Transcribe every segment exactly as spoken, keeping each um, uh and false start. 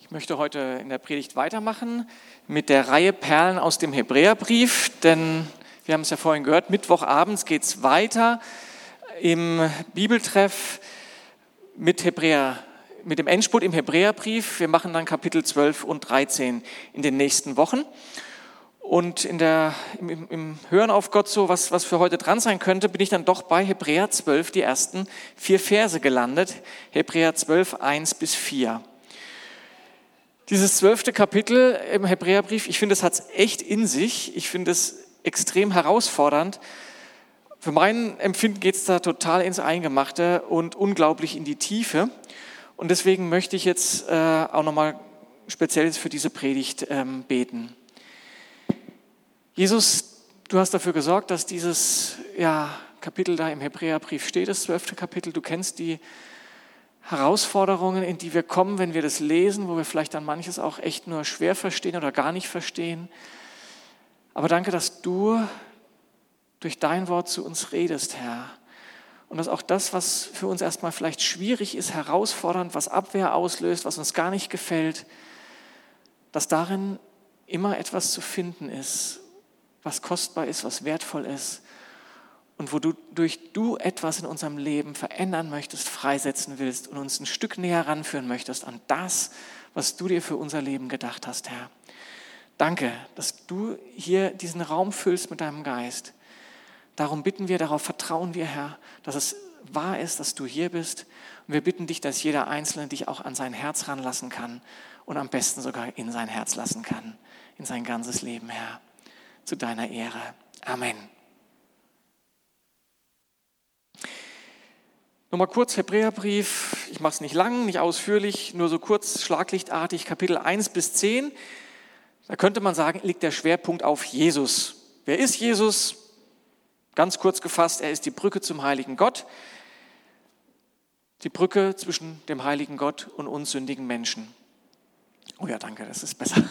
Ich möchte heute in der Predigt weitermachen mit der Reihe Perlen aus dem Hebräerbrief, denn wir haben es ja vorhin gehört, Mittwochabends geht es weiter im Bibeltreff mit Hebräer, mit dem Endspurt im Hebräerbrief. Wir machen dann Kapitel zwölf und dreizehn in den nächsten Wochen. Und in der, im, im Hören auf Gott, so was, was für heute dran sein könnte, bin ich dann doch bei Hebräer zwölf, die ersten vier Verse gelandet. Hebräer zwölf, eins bis vier. Dieses zwölfte Kapitel im Hebräerbrief, ich finde, es hat es echt in sich. Ich finde es extrem herausfordernd. Für mein Empfinden geht es da total ins Eingemachte und unglaublich in die Tiefe. Und deswegen möchte ich jetzt äh, auch nochmal speziell für diese Predigt ähm, beten. Jesus, du hast dafür gesorgt, dass dieses ja, Kapitel da im Hebräerbrief steht, das zwölfte Kapitel. Du kennst die Herausforderungen, in die wir kommen, wenn wir das lesen, wo wir vielleicht dann manches auch echt nur schwer verstehen oder gar nicht verstehen. Aber danke, dass du durch dein Wort zu uns redest, Herr. Und dass auch das, was für uns erstmal vielleicht schwierig ist, herausfordernd, was Abwehr auslöst, was uns gar nicht gefällt, dass darin immer etwas zu finden ist, was kostbar ist, was wertvoll ist und wodurch du etwas in unserem Leben verändern möchtest, freisetzen willst und uns ein Stück näher ranführen möchtest an das, was du dir für unser Leben gedacht hast, Herr. Danke, dass du hier diesen Raum füllst mit deinem Geist. Darum bitten wir, darauf vertrauen wir, Herr, dass es wahr ist, dass du hier bist. Und wir bitten dich, dass jeder Einzelne dich auch an sein Herz ranlassen kann und am besten sogar in sein Herz lassen kann, in sein ganzes Leben, Herr. Zu deiner Ehre. Amen. Nochmal kurz Hebräerbrief. Ich mache es nicht lang, nicht ausführlich, nur so kurz, schlaglichtartig, Kapitel eins bis zehn. Da könnte man sagen, liegt der Schwerpunkt auf Jesus. Wer ist Jesus? Ganz kurz gefasst, er ist die Brücke zum heiligen Gott. Die Brücke zwischen dem heiligen Gott und uns sündigen Menschen. Oh ja, danke, das ist besser.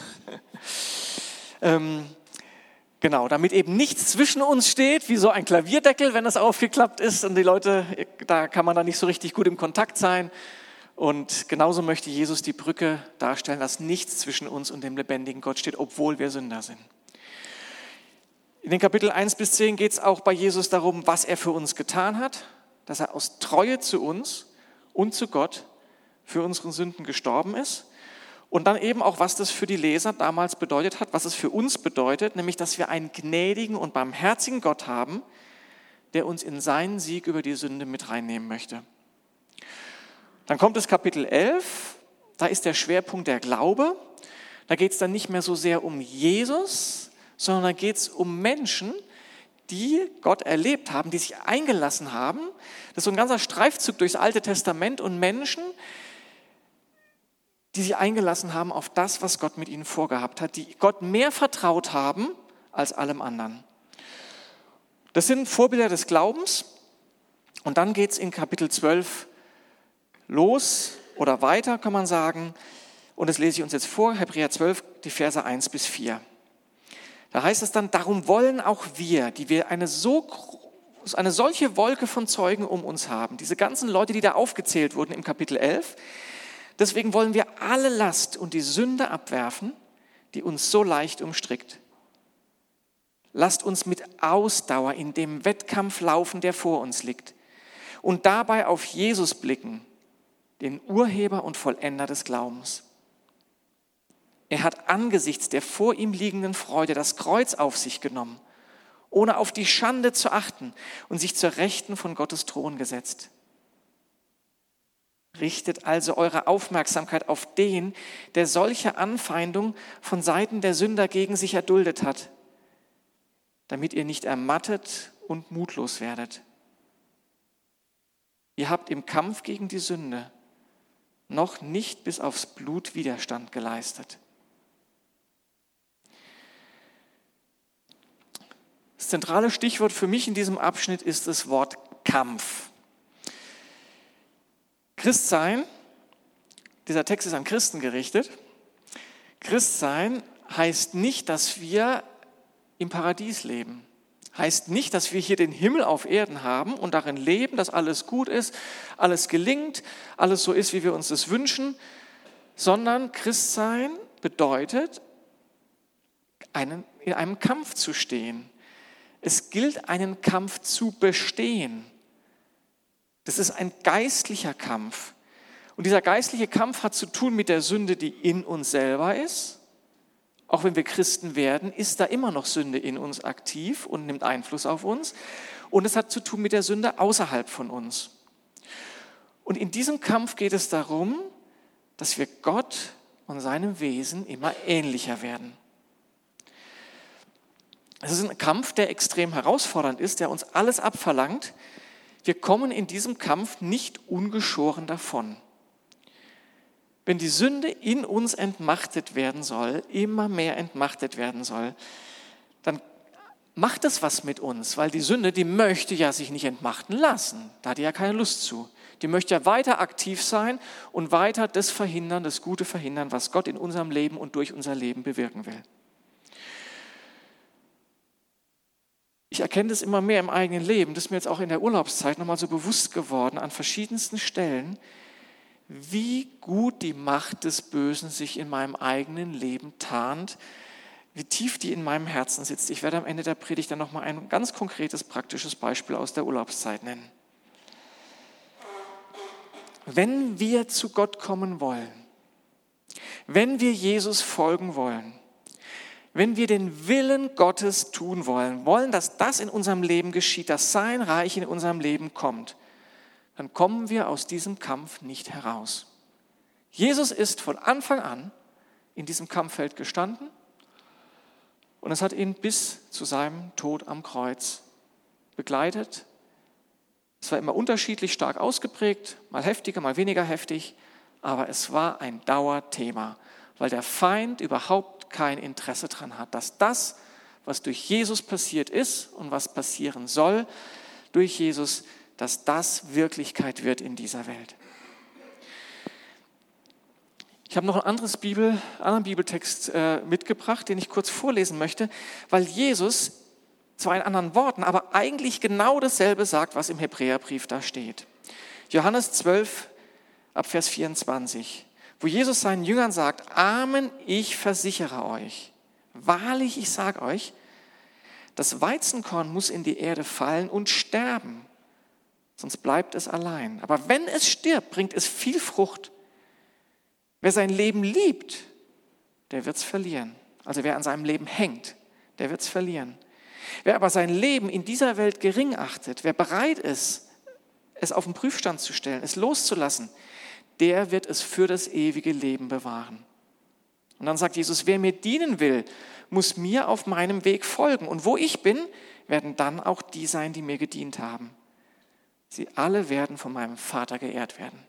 ähm, Genau, damit eben nichts zwischen uns steht, wie so ein Klavierdeckel, wenn das aufgeklappt ist und die Leute, da kann man dann nicht so richtig gut im Kontakt sein. Und genauso möchte Jesus die Brücke darstellen, dass nichts zwischen uns und dem lebendigen Gott steht, obwohl wir Sünder sind. In den Kapitel eins bis zehn geht es auch bei Jesus darum, was er für uns getan hat, dass er aus Treue zu uns und zu Gott für unsere Sünden gestorben ist. Und dann eben auch, was das für die Leser damals bedeutet hat, was es für uns bedeutet, nämlich, dass wir einen gnädigen und barmherzigen Gott haben, der uns in seinen Sieg über die Sünde mit reinnehmen möchte. Dann kommt das Kapitel elf, da ist der Schwerpunkt der Glaube. Da geht es dann nicht mehr so sehr um Jesus, sondern da geht es um Menschen, die Gott erlebt haben, die sich eingelassen haben. Das ist so ein ganzer Streifzug durchs Alte Testament und Menschen, die sich eingelassen haben auf das, was Gott mit ihnen vorgehabt hat, die Gott mehr vertraut haben als allem anderen. Das sind Vorbilder des Glaubens. Und dann geht es in Kapitel zwölf los oder weiter, kann man sagen. Und das lese ich uns jetzt vor, Hebräer zwölf, die Verse eins bis vier. Da heißt es dann, darum wollen auch wir, die wir eine, so, eine solche Wolke von Zeugen um uns haben, diese ganzen Leute, die da aufgezählt wurden im Kapitel elf, deswegen wollen wir alle Last und die Sünde abwerfen, die uns so leicht umstrickt. Lasst uns mit Ausdauer in dem Wettkampf laufen, der vor uns liegt, und dabei auf Jesus blicken, den Urheber und Vollender des Glaubens. Er hat angesichts der vor ihm liegenden Freude das Kreuz auf sich genommen, ohne auf die Schande zu achten, und sich zur Rechten von Gottes Thron gesetzt. Richtet also eure Aufmerksamkeit auf den, der solche Anfeindung von Seiten der Sünder gegen sich erduldet hat, damit ihr nicht ermattet und mutlos werdet. Ihr habt im Kampf gegen die Sünde noch nicht bis aufs Blut Widerstand geleistet. Das zentrale Stichwort für mich in diesem Abschnitt ist das Wort Kampf. Christsein, dieser Text ist an Christen gerichtet. Christsein heißt nicht, dass wir im Paradies leben. Heißt nicht, dass wir hier den Himmel auf Erden haben und darin leben, dass alles gut ist, alles gelingt, alles so ist, wie wir uns das wünschen, sondern Christsein bedeutet, einen, in einem Kampf zu stehen. Es gilt, einen Kampf zu bestehen. Das ist ein geistlicher Kampf. Und dieser geistliche Kampf hat zu tun mit der Sünde, die in uns selber ist. Auch wenn wir Christen werden, ist da immer noch Sünde in uns aktiv und nimmt Einfluss auf uns. Und es hat zu tun mit der Sünde außerhalb von uns. Und in diesem Kampf geht es darum, dass wir Gott und seinem Wesen immer ähnlicher werden. Es ist ein Kampf, der extrem herausfordernd ist, der uns alles abverlangt. Wir kommen in diesem Kampf nicht ungeschoren davon. Wenn die Sünde in uns entmachtet werden soll, immer mehr entmachtet werden soll, dann macht es was mit uns, weil die Sünde, die möchte ja sich nicht entmachten lassen. Da hat die ja keine Lust zu. Die möchte ja weiter aktiv sein und weiter das verhindern, das Gute verhindern, was Gott in unserem Leben und durch unser Leben bewirken will. Ich erkenne das immer mehr im eigenen Leben. Das ist mir jetzt auch in der Urlaubszeit nochmal so bewusst geworden, an verschiedensten Stellen, wie gut die Macht des Bösen sich in meinem eigenen Leben tarnt, wie tief die in meinem Herzen sitzt. Ich werde am Ende der Predigt dann nochmal ein ganz konkretes, praktisches Beispiel aus der Urlaubszeit nennen. Wenn wir zu Gott kommen wollen, wenn wir Jesus folgen wollen, wenn wir den Willen Gottes tun wollen, wollen, dass das in unserem Leben geschieht, dass sein Reich in unserem Leben kommt, dann kommen wir aus diesem Kampf nicht heraus. Jesus ist von Anfang an in diesem Kampffeld gestanden und es hat ihn bis zu seinem Tod am Kreuz begleitet. Es war immer unterschiedlich stark ausgeprägt, mal heftiger, mal weniger heftig, aber es war ein Dauerthema, weil der Feind überhaupt kein Interesse daran hat, dass das, was durch Jesus passiert ist und was passieren soll durch Jesus, dass das Wirklichkeit wird in dieser Welt. Ich habe noch einen anderes Bibel, anderen Bibeltext äh, mitgebracht, den ich kurz vorlesen möchte, weil Jesus zwar in anderen Worten, aber eigentlich genau dasselbe sagt, was im Hebräerbrief da steht. Johannes zwölf, ab Vers vierundzwanzig, wo Jesus seinen Jüngern sagt, Amen, ich versichere euch, wahrlich, ich sage euch, das Weizenkorn muss in die Erde fallen und sterben, sonst bleibt es allein. Aber wenn es stirbt, bringt es viel Frucht. Wer sein Leben liebt, der wird es verlieren. Also wer an seinem Leben hängt, der wird es verlieren. Wer aber sein Leben in dieser Welt gering achtet, wer bereit ist, es auf den Prüfstand zu stellen, es loszulassen, der wird es für das ewige Leben bewahren. Und dann sagt Jesus, wer mir dienen will, muss mir auf meinem Weg folgen. Und wo ich bin, werden dann auch die sein, die mir gedient haben. Sie alle werden von meinem Vater geehrt werden.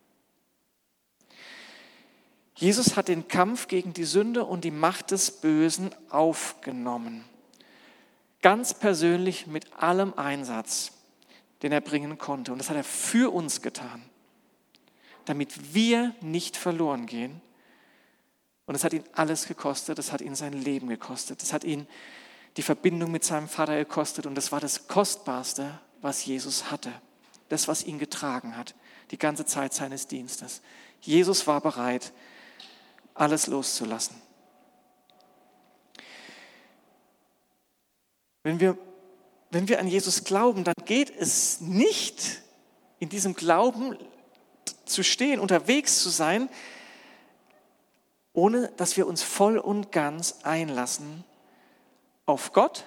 Jesus hat den Kampf gegen die Sünde und die Macht des Bösen aufgenommen. Ganz persönlich mit allem Einsatz, den er bringen konnte. Und das hat er für uns getan, damit wir nicht verloren gehen. Und es hat ihn alles gekostet, es hat ihn sein Leben gekostet, es hat ihn die Verbindung mit seinem Vater gekostet. Und das war das Kostbarste, was Jesus hatte. Das, was ihn getragen hat, die ganze Zeit seines Dienstes. Jesus war bereit, alles loszulassen. Wenn wir, wenn wir an Jesus glauben, dann geht es nicht, in diesem Glauben zu stehen, unterwegs zu sein, ohne dass wir uns voll und ganz einlassen auf Gott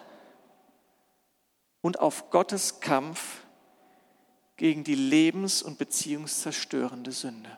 und auf Gottes Kampf gegen die lebens- und beziehungszerstörende Sünde.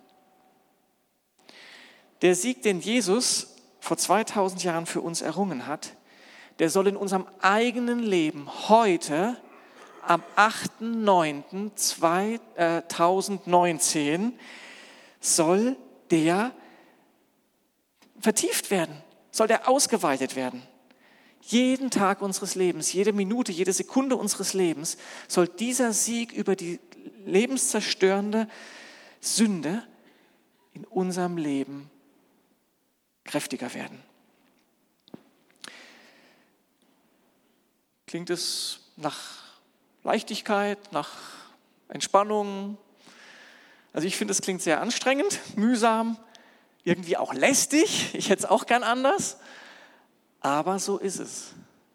Der Sieg, den Jesus vor zweitausend Jahren für uns errungen hat, der soll in unserem eigenen Leben heute am achten neunten zweitausendneunzehn soll der vertieft werden, soll der ausgeweitet werden. Jeden Tag unseres Lebens, jede Minute, jede Sekunde unseres Lebens soll dieser Sieg über die lebenszerstörende Sünde in unserem Leben kräftiger werden. Klingt es nach Leichtigkeit, nach Entspannung? Also ich finde, es klingt sehr anstrengend, mühsam. irgendwie auch lästig, ich hätte es auch gern anders, aber so ist es.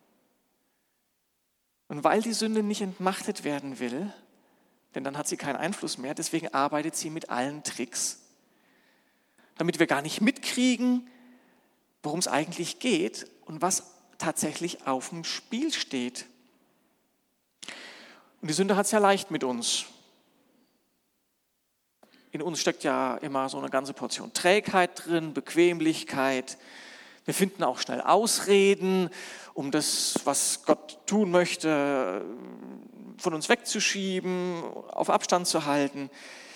Und weil die Sünde nicht entmachtet werden will, denn dann hat sie keinen Einfluss mehr, deswegen arbeitet sie mit allen Tricks, damit wir gar nicht mitkriegen, worum es eigentlich geht und was tatsächlich auf dem Spiel steht. Und die Sünde hat es ja leicht mit uns. In uns steckt ja immer so eine ganze Portion Trägheit drin, Bequemlichkeit. Wir finden auch schnell Ausreden, um das, was Gott tun möchte, von uns wegzuschieben, auf Abstand zu halten.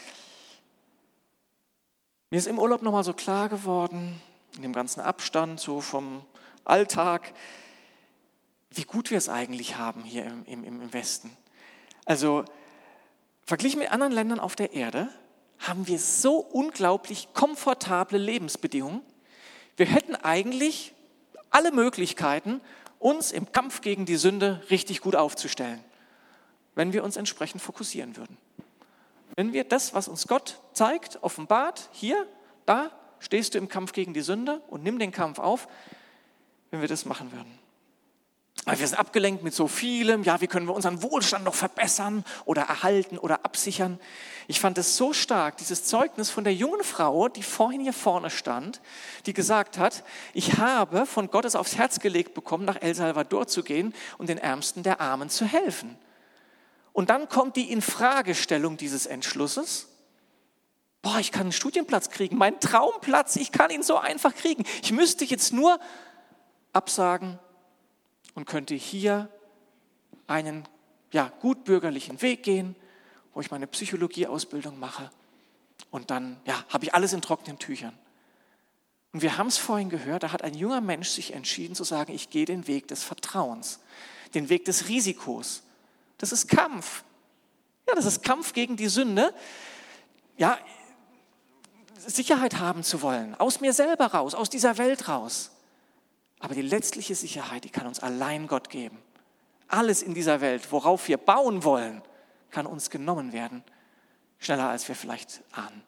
Mir ist im Urlaub nochmal so klar geworden, in dem ganzen Abstand so vom Alltag, wie gut wir es eigentlich haben hier im, im, im Westen. Also verglichen mit anderen Ländern auf der Erde haben wir so unglaublich komfortable Lebensbedingungen. Wir hätten eigentlich alle Möglichkeiten, uns im Kampf gegen die Sünde richtig gut aufzustellen, wenn wir uns entsprechend fokussieren würden. Wenn wir das, was uns Gott zeigt, offenbart, hier, da stehst du im Kampf gegen die Sünde und nimm den Kampf auf, wenn wir das machen würden. Aber wir sind abgelenkt mit so vielem, ja, wie können wir unseren Wohlstand noch verbessern oder erhalten oder absichern. Ich fand es so stark, dieses Zeugnis von der jungen Frau, die vorhin hier vorne stand, die gesagt hat, ich habe von Gottes aufs Herz gelegt bekommen, nach El Salvador zu gehen und den Ärmsten der Armen zu helfen. Und dann kommt die Infragestellung dieses Entschlusses. Boah, ich kann einen Studienplatz kriegen, mein Traumplatz, ich kann ihn so einfach kriegen. Ich müsste jetzt nur absagen und könnte hier einen ja, gutbürgerlichen Weg gehen, wo ich meine Psychologieausbildung mache. Und dann ja, habe ich alles in trockenen Tüchern. Und wir haben es vorhin gehört, da hat ein junger Mensch sich entschieden zu sagen, ich gehe den Weg des Vertrauens, den Weg des Risikos. Das ist Kampf. Ja, das ist Kampf gegen die Sünde. Ja, Sicherheit haben zu wollen, aus mir selber raus, aus dieser Welt raus. Aber die letztliche Sicherheit, die kann uns allein Gott geben. Alles in dieser Welt, worauf wir bauen wollen, kann uns genommen werden, schneller als wir vielleicht ahnen.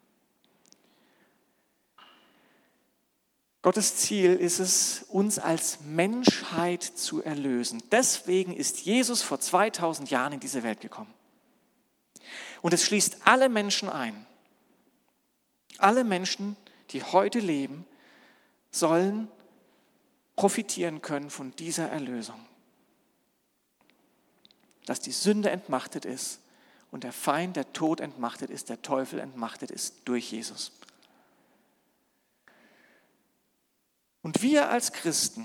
Gottes Ziel ist es, uns als Menschheit zu erlösen. Deswegen ist Jesus vor zweitausend Jahren in diese Welt gekommen. Und es schließt alle Menschen ein. Alle Menschen, die heute leben, sollen profitieren können von dieser Erlösung. Dass die Sünde entmachtet ist und der Feind, der Tod entmachtet ist, der Teufel entmachtet ist durch Jesus. Und wir als Christen,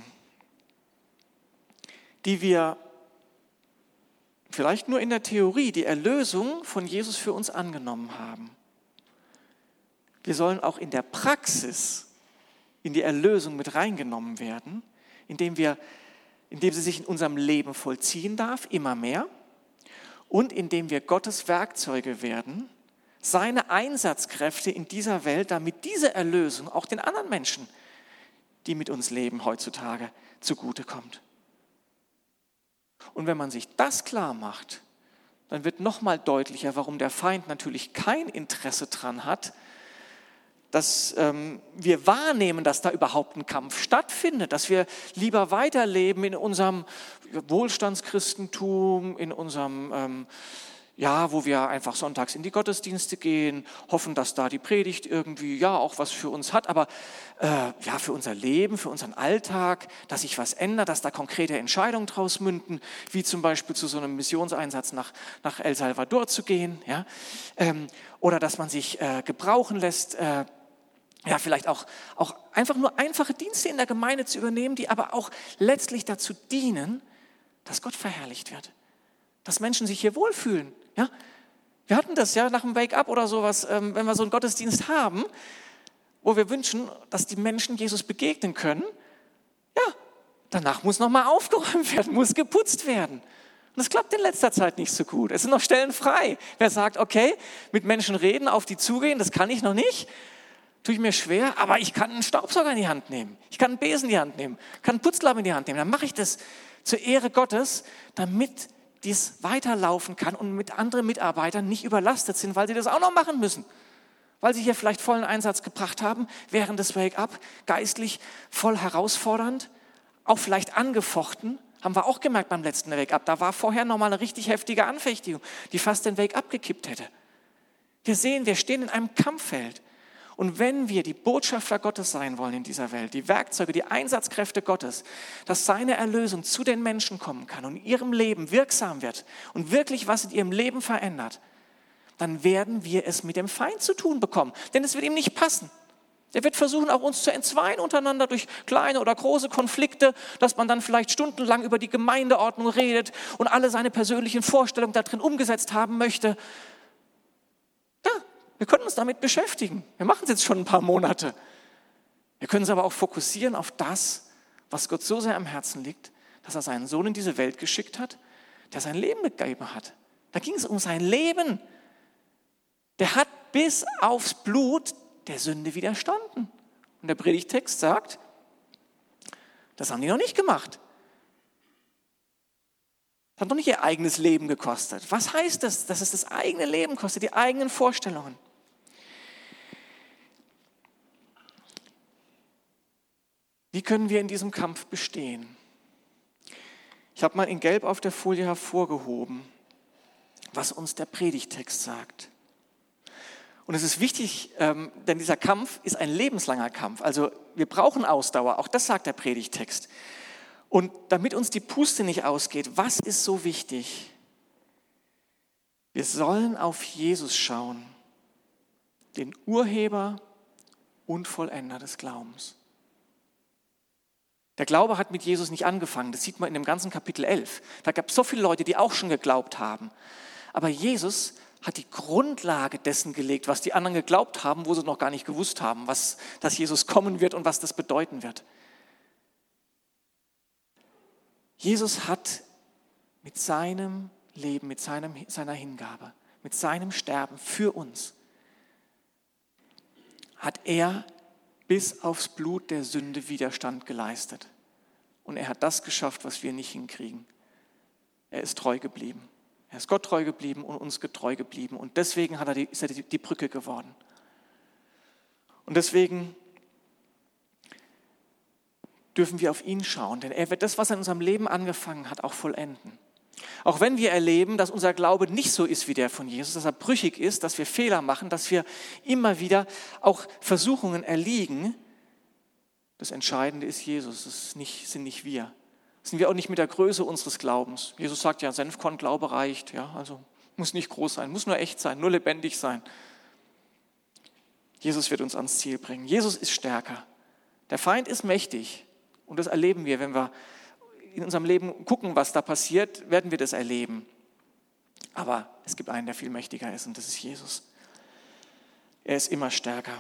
die wir vielleicht nur in der Theorie die Erlösung von Jesus für uns angenommen haben, wir sollen auch in der Praxis in die Erlösung mit reingenommen werden, indem wir, indem sie sich in unserem Leben vollziehen darf, immer mehr, und indem wir Gottes Werkzeuge werden, seine Einsatzkräfte in dieser Welt, damit diese Erlösung auch den anderen Menschen, die mit uns leben heutzutage, zugutekommt. Und wenn man sich das klar macht, dann wird nochmal deutlicher, warum der Feind natürlich kein Interesse daran hat, dass ähm, wir wahrnehmen, dass da überhaupt ein Kampf stattfindet, dass wir lieber weiterleben in unserem Wohlstandschristentum, in unserem, ähm, ja, wo wir einfach sonntags in die Gottesdienste gehen, hoffen, dass da die Predigt irgendwie, ja, auch was für uns hat, aber äh, ja, für unser Leben, für unseren Alltag, dass sich was ändert, dass da konkrete Entscheidungen draus münden, wie zum Beispiel zu so einem Missionseinsatz nach, nach El Salvador zu gehen, ja, ähm, oder dass man sich äh, gebrauchen lässt, äh, ja, vielleicht auch, auch einfach nur einfache Dienste in der Gemeinde zu übernehmen, die aber auch letztlich dazu dienen, dass Gott verherrlicht wird. Dass Menschen sich hier wohlfühlen. Ja? Wir hatten das ja nach dem Wake-up oder sowas, ähm, wenn wir so einen Gottesdienst haben, wo wir wünschen, dass die Menschen Jesus begegnen können. Ja, danach muss nochmal aufgeräumt werden, muss geputzt werden. Und das klappt in letzter Zeit nicht so gut. Es sind noch Stellen frei. Wer sagt, okay, mit Menschen reden, auf die zugehen, das kann ich noch nicht. Tue ich mir schwer, aber ich kann einen Staubsauger in die Hand nehmen. Ich kann einen Besen in die Hand nehmen, kann einen Putzlappen in die Hand nehmen. Dann mache ich das zur Ehre Gottes, damit dies weiterlaufen kann und mit anderen Mitarbeitern nicht überlastet sind, weil sie das auch noch machen müssen. weil sie hier vielleicht vollen Einsatz gebracht haben, während des Wake-up, geistlich voll herausfordernd, auch vielleicht angefochten, haben wir auch gemerkt beim letzten Wake-up. Da war vorher nochmal eine richtig heftige Anfechtung, die fast den Wake-up gekippt hätte. Wir sehen, wir stehen in einem Kampffeld. Und wenn wir die Botschafter Gottes sein wollen in dieser Welt, die Werkzeuge, die Einsatzkräfte Gottes, dass seine Erlösung zu den Menschen kommen kann und in ihrem Leben wirksam wird und wirklich was in ihrem Leben verändert, dann werden wir es mit dem Feind zu tun bekommen. Denn es wird ihm nicht passen. Er wird versuchen, auch uns zu entzweien untereinander durch kleine oder große Konflikte, dass man dann vielleicht stundenlang über die Gemeindeordnung redet und alle seine persönlichen Vorstellungen da drin umgesetzt haben möchte. Ja, wir können uns damit beschäftigen. Wir machen es jetzt schon ein paar Monate. Wir können uns aber auch fokussieren auf das, was Gott so sehr am Herzen liegt, dass er seinen Sohn in diese Welt geschickt hat, der sein Leben gegeben hat. Da ging es um sein Leben. Der hat bis aufs Blut der Sünde widerstanden. Und der Predigtext sagt, das haben die noch nicht gemacht. Das hat noch nicht ihr eigenes Leben gekostet. Was heißt das? Dass es das eigene Leben kostet, die eigenen Vorstellungen. Wie können wir in diesem Kampf bestehen? Ich habe mal in Gelb auf der Folie hervorgehoben, was uns der Predigtext sagt. Und es ist wichtig, ähm, denn dieser Kampf ist ein lebenslanger Kampf. Also wir brauchen Ausdauer, auch das sagt der Predigtext. Und damit uns die Puste nicht ausgeht, was ist so wichtig? Wir sollen auf Jesus schauen, den Urheber und Vollender des Glaubens. Der Glaube hat mit Jesus nicht angefangen, das sieht man in dem ganzen Kapitel elf. Da gab es so viele Leute, die auch schon geglaubt haben. Aber Jesus hat die Grundlage dessen gelegt, was die anderen geglaubt haben, wo sie noch gar nicht gewusst haben, was, dass Jesus kommen wird und was das bedeuten wird. Jesus hat mit seinem Leben, mit seinem, seiner Hingabe, mit seinem Sterben für uns, hat er bis aufs Blut der Sünde Widerstand geleistet. Und er hat das geschafft, was wir nicht hinkriegen. Er ist treu geblieben. Er ist Gott treu geblieben und uns getreu geblieben. Und deswegen hat er die, ist er die, die Brücke geworden. Und deswegen dürfen wir auf ihn schauen. Denn er wird das, was er in unserem Leben angefangen hat, auch vollenden. Auch wenn wir erleben, dass unser Glaube nicht so ist wie der von Jesus, dass er brüchig ist, dass wir Fehler machen, dass wir immer wieder auch Versuchungen erliegen. Das Entscheidende ist Jesus, das nicht, sind nicht wir. Sind wir auch nicht mit der Größe unseres Glaubens. Jesus sagt ja, Senfkorn Glaube reicht. Ja, also muss nicht groß sein, muss nur echt sein, nur lebendig sein. Jesus wird uns ans Ziel bringen. Jesus ist stärker. Der Feind ist mächtig. Und das erleben wir, wenn wir in unserem Leben gucken, was da passiert, werden wir das erleben. Aber es gibt einen, der viel mächtiger ist, und das ist Jesus. Er ist immer stärker.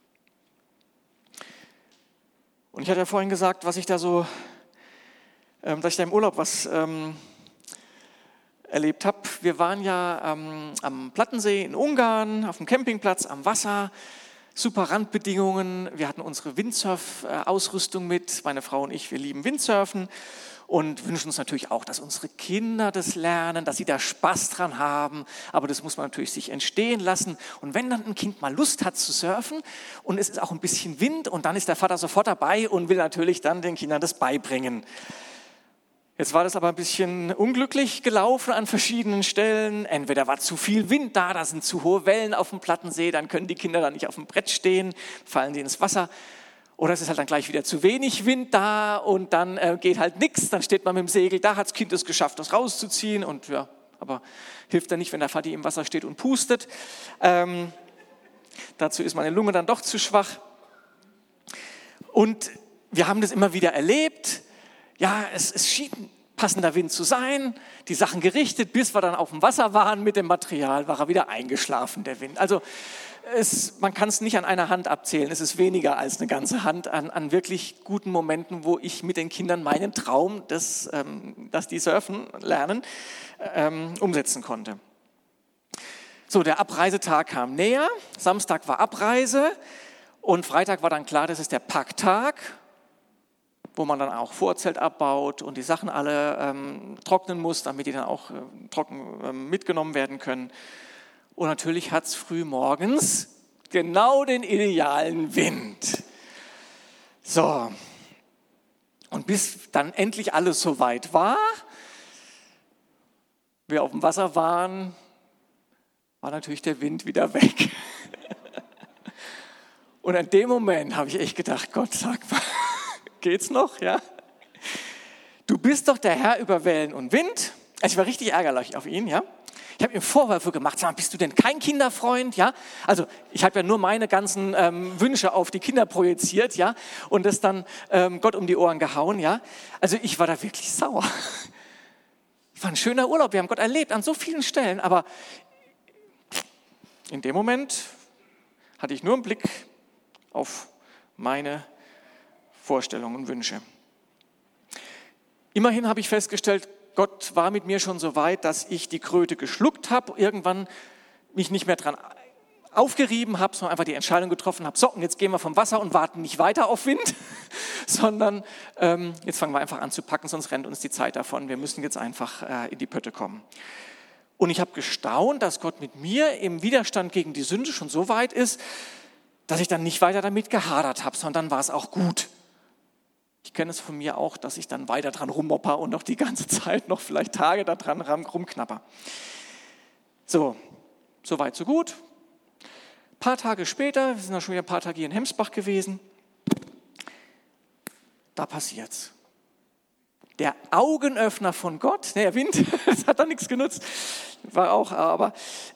Und ich hatte ja vorhin gesagt, was ich da so dass ich da im Urlaub was ähm, erlebt habe. Wir waren ja ähm, am Plattensee in Ungarn, auf dem Campingplatz am Wasser, super Randbedingungen. Wir hatten unsere Windsurf-Ausrüstung mit, meine Frau und ich, wir lieben Windsurfen und wünschen uns natürlich auch, dass unsere Kinder das lernen, dass sie da Spaß dran haben, aber das muss man natürlich sich entstehen lassen. Und wenn dann ein Kind mal Lust hat zu surfen und es ist auch ein bisschen Wind und dann ist der Vater sofort dabei und will natürlich dann den Kindern das beibringen. Jetzt war das aber ein bisschen unglücklich gelaufen an verschiedenen Stellen. Entweder war zu viel Wind da, da sind zu hohe Wellen auf dem Plattensee, dann können die Kinder da nicht auf dem Brett stehen, fallen die ins Wasser. Oder es ist halt dann gleich wieder zu wenig Wind da und dann äh, geht halt nichts, dann steht man mit dem Segel, da hat das Kind es geschafft, das rauszuziehen. Und ja, aber hilft dann nicht, wenn der Vati im Wasser steht und pustet. Ähm, dazu ist meine Lunge dann doch zu schwach. Und wir haben das immer wieder erlebt. Ja, es, es schien passender Wind zu sein, die Sachen gerichtet, bis wir dann auf dem Wasser waren mit dem Material, war er wieder eingeschlafen, der Wind. Also es, man kann es nicht an einer Hand abzählen, es ist weniger als eine ganze Hand an, an wirklich guten Momenten, wo ich mit den Kindern meinen Traum, dass, ähm, dass die surfen lernen, ähm, umsetzen konnte. So, der Abreisetag kam näher, Samstag war Abreise und Freitag war dann klar, das ist der Packtag, wo man dann auch Vorzelt abbaut und die Sachen alle ähm, trocknen muss, damit die dann auch äh, trocken äh, mitgenommen werden können. Und natürlich hat es früh morgens genau den idealen Wind. So, und bis dann endlich alles soweit war, wir auf dem Wasser waren, war natürlich der Wind wieder weg. Und in dem Moment habe ich echt gedacht, Gott, sag mal, geht's noch? Ja? Du bist doch der Herr über Wellen und Wind. Also ich war richtig ärgerlich auf ihn, ja. Ich habe ihm Vorwürfe gemacht, sag mal, bist du denn kein Kinderfreund, ja? Also ich habe ja nur meine ganzen ähm, Wünsche auf die Kinder projiziert, ja, und das dann ähm, Gott um die Ohren gehauen, ja. Also ich war da wirklich sauer. Es war ein schöner Urlaub, wir haben Gott erlebt an so vielen Stellen, aber in dem Moment hatte ich nur einen Blick auf meine Vorstellungen und Wünsche. Immerhin habe ich festgestellt, Gott war mit mir schon so weit, dass ich die Kröte geschluckt habe, irgendwann mich nicht mehr dran aufgerieben habe, sondern einfach die Entscheidung getroffen habe, so, und jetzt gehen wir vom Wasser und warten nicht weiter auf Wind, sondern ähm, jetzt fangen wir einfach an zu packen, sonst rennt uns die Zeit davon. Wir müssen jetzt einfach äh, in die Pötte kommen. Und ich habe gestaunt, dass Gott mit mir im Widerstand gegen die Sünde schon so weit ist, dass ich dann nicht weiter damit gehadert habe, sondern dann war es auch gut. Ich kenne es von mir auch, dass ich dann weiter dran rummopper und noch die ganze Zeit noch vielleicht Tage da dran rumknapper. So, so weit, so gut. Ein paar Tage später, wir sind ja schon wieder ein paar Tage hier in Hemsbach gewesen, da passiert's. Der Augenöffner von Gott, der Wind, das hat da nichts genutzt, war auch, aber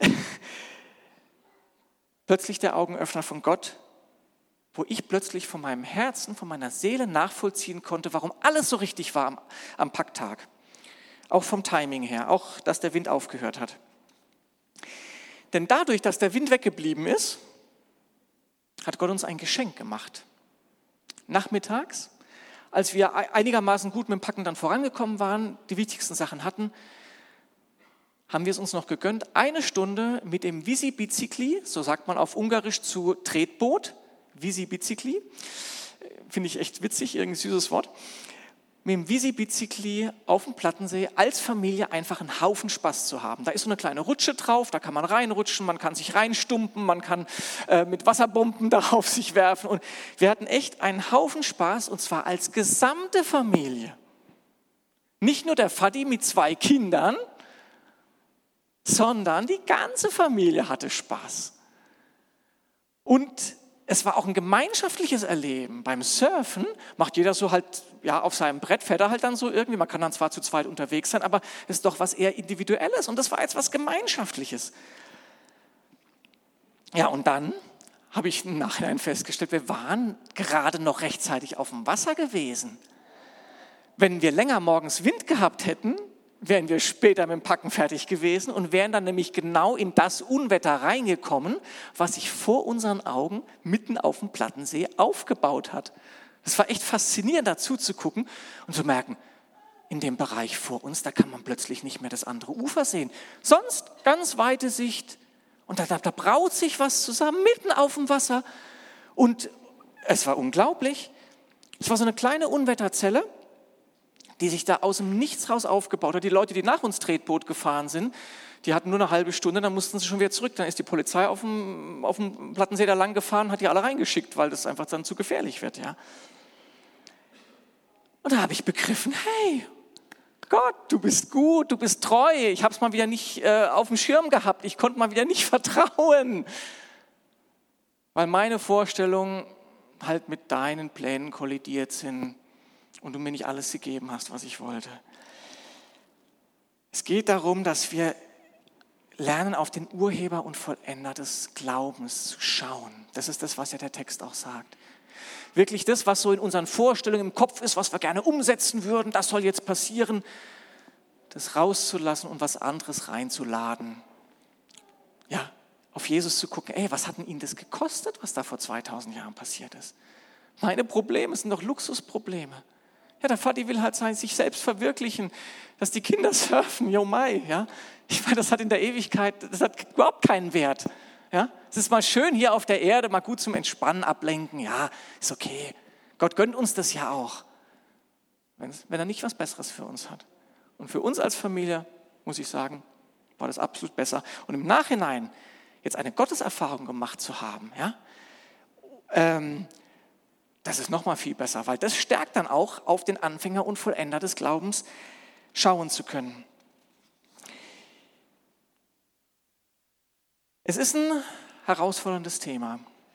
plötzlich der Augenöffner von Gott, wo ich plötzlich von meinem Herzen, von meiner Seele nachvollziehen konnte, warum alles so richtig war am, am Packtag. Auch vom Timing her, auch dass der Wind aufgehört hat. Denn dadurch, dass der Wind weggeblieben ist, hat Gott uns ein Geschenk gemacht. Nachmittags, als wir einigermaßen gut mit dem Packen dann vorangekommen waren, die wichtigsten Sachen hatten, haben wir es uns noch gegönnt, eine Stunde mit dem Visibicikli, so sagt man auf Ungarisch zu Tretboot, Visibicikli, finde ich echt witzig, irgendein süßes Wort, mit dem Visibicikli auf dem Plattensee als Familie einfach einen Haufen Spaß zu haben. Da ist so eine kleine Rutsche drauf, da kann man reinrutschen, man kann sich reinstumpen, man kann äh, mit Wasserbomben darauf sich werfen. Und wir hatten echt einen Haufen Spaß, und zwar als gesamte Familie. Nicht nur der Vati mit zwei Kindern, sondern die ganze Familie hatte Spaß. Und es war auch ein gemeinschaftliches Erleben. Beim Surfen macht jeder so halt, ja, auf seinem Brett fährt er halt dann so irgendwie. Man kann dann zwar zu zweit unterwegs sein, aber es ist doch was eher Individuelles. Und das war jetzt was Gemeinschaftliches. Ja, und dann habe ich im Nachhinein festgestellt, wir waren gerade noch rechtzeitig auf dem Wasser gewesen. Wenn wir länger morgens Wind gehabt hätten, wären wir später mit dem Packen fertig gewesen und wären dann nämlich genau in das Unwetter reingekommen, was sich vor unseren Augen mitten auf dem Plattensee aufgebaut hat. Das war echt faszinierend, dazu zu gucken und zu merken, in dem Bereich vor uns, da kann man plötzlich nicht mehr das andere Ufer sehen. Sonst ganz weite Sicht und da, da, da braut sich was zusammen, mitten auf dem Wasser. Und es war unglaublich. Es war so eine kleine Unwetterzelle, die sich da aus dem Nichts raus aufgebaut hat. Die Leute, die nach uns Tretboot gefahren sind, die hatten nur eine halbe Stunde, dann mussten sie schon wieder zurück. Dann ist die Polizei auf dem, auf dem Plattensee da lang gefahren, hat die alle reingeschickt, weil das einfach dann zu gefährlich wird. Ja. Und da habe ich begriffen, hey, Gott, du bist gut, du bist treu. Ich habe es mal wieder nicht äh, auf dem Schirm gehabt. Ich konnte mal wieder nicht vertrauen, weil meine Vorstellungen halt mit deinen Plänen kollidiert sind. Und du mir nicht alles gegeben hast, was ich wollte. Es geht darum, dass wir lernen, auf den Urheber und Vollender des Glaubens zu schauen. Das ist das, was ja der Text auch sagt. Wirklich das, was so in unseren Vorstellungen im Kopf ist, was wir gerne umsetzen würden, das soll jetzt passieren, das rauszulassen und was anderes reinzuladen. Ja, auf Jesus zu gucken, ey, was hat denn ihn das gekostet, was da vor zweitausend Jahren passiert ist? Meine Probleme sind doch Luxusprobleme. Ja, der Vati will halt sein, sich selbst verwirklichen, dass die Kinder surfen, yo mai, ja. Ich meine, das hat in der Ewigkeit, das hat überhaupt keinen Wert, ja. Es ist mal schön hier auf der Erde, mal gut zum Entspannen, ablenken, ja, ist okay. Gott gönnt uns das ja auch, wenn, wenn er nicht was Besseres für uns hat. Und für uns als Familie, muss ich sagen, war das absolut besser. Und im Nachhinein, jetzt eine Gotteserfahrung gemacht zu haben, ja, ähm, das ist nochmal viel besser, weil das stärkt dann auch, auf den Anfänger und Vollender des Glaubens schauen zu können. Es ist ein herausforderndes Thema.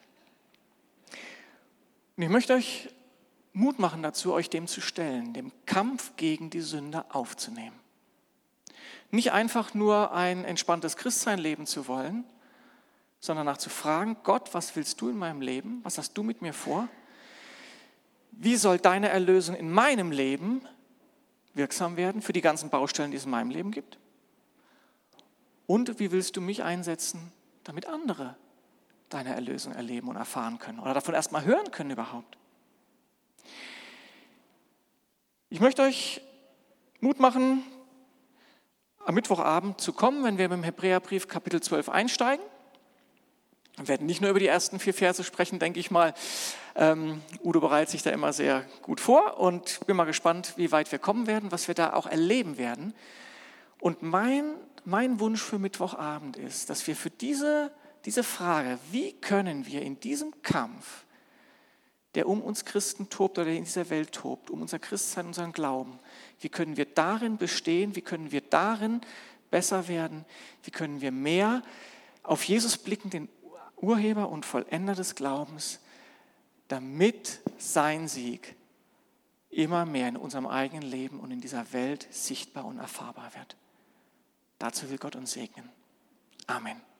Und ich möchte euch Mut machen dazu, euch dem zu stellen, dem Kampf gegen die Sünde aufzunehmen. Nicht einfach nur ein entspanntes Christsein leben zu wollen, sondern nach zu fragen, Gott, was willst du in meinem Leben? Was hast du mit mir vor? Wie soll deine Erlösung in meinem Leben wirksam werden für die ganzen Baustellen, die es in meinem Leben gibt? Und wie willst du mich einsetzen, damit andere deine Erlösung erleben und erfahren können oder davon erst mal hören können überhaupt? Ich möchte euch Mut machen, am Mittwochabend zu kommen, wenn wir mit dem Hebräerbrief Kapitel zwölf einsteigen. Wir werden nicht nur über die ersten vier Verse sprechen, denke ich mal. Ähm, Udo bereitet sich da immer sehr gut vor und bin mal gespannt, wie weit wir kommen werden, was wir da auch erleben werden. Und mein, mein Wunsch für Mittwochabend ist, dass wir für diese, diese Frage, wie können wir in diesem Kampf, der um uns Christen tobt oder in dieser Welt tobt, um unser Christsein, unseren Glauben, wie können wir darin bestehen, wie können wir darin besser werden, wie können wir mehr auf Jesus blicken, den Urheber und Vollender des Glaubens, damit sein Sieg immer mehr in unserem eigenen Leben und in dieser Welt sichtbar und erfahrbar wird. Dazu will Gott uns segnen. Amen.